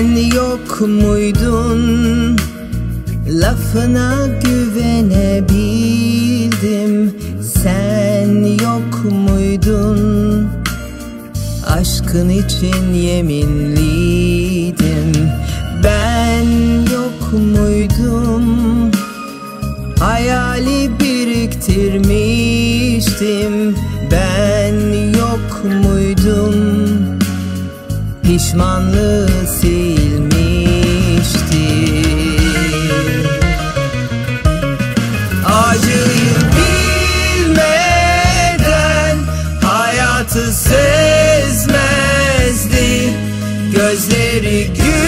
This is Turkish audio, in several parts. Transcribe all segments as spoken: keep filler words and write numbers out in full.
yok muydun? Lafına güvenebildim. Sen yok muydun? Aşkın için yeminliydim. Ben yok muydum? Hayali biriktirmiştim. Ben yok muydum? Pişmanlığı silmiştim. Acıyı bilmeden hayatı sezmezdi. Gözleri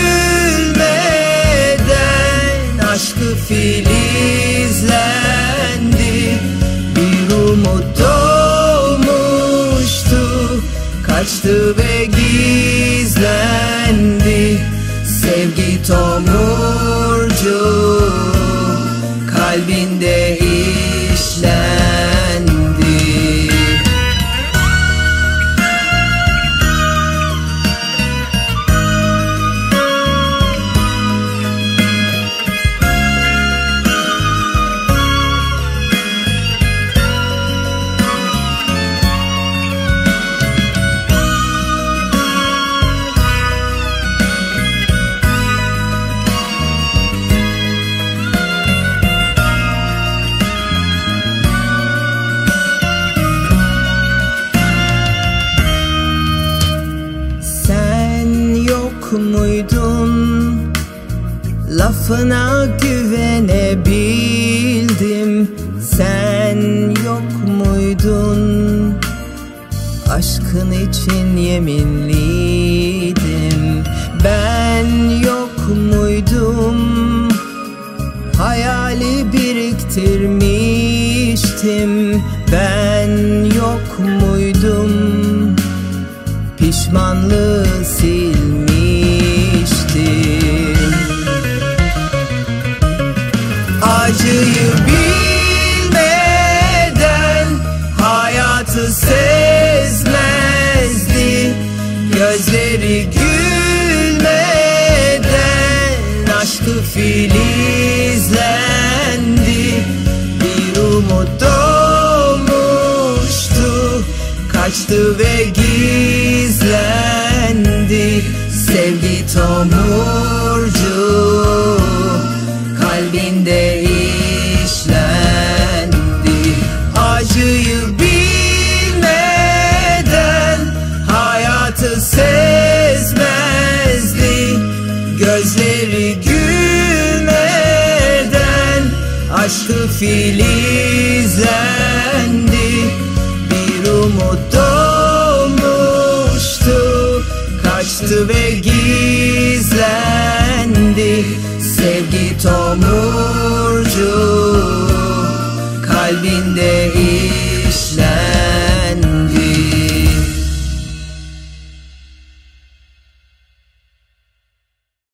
gülmeden aşkı filizlendi. Bir umut doğmuştu, kaçtı ve gizlendi. Sevgi tomurcu kalbinde işlendi. Muydun? Lafına güvenebildim. Sen yok muydun? Aşkın için yeminliydim. Ben yok muydum? Hayali biriktirmiştim. Ben yok muydum? Pişmanlığı silmiştim. Acıyı bilmeden hayatı sezmezdi. Gözleri gülmeden aşkı filizlendi. Bir umut doğmuştu, kaçtı ve gizlendi. Sevgi tomurcu kalbinde işlendi. Acıyı bilmeden hayatı sezmezdi. Gözleri gülmeden aşkı filizlendi. Bir umut doğmuştu, kaçtı ve gizlendi. Sevgi tomurcu kalbinde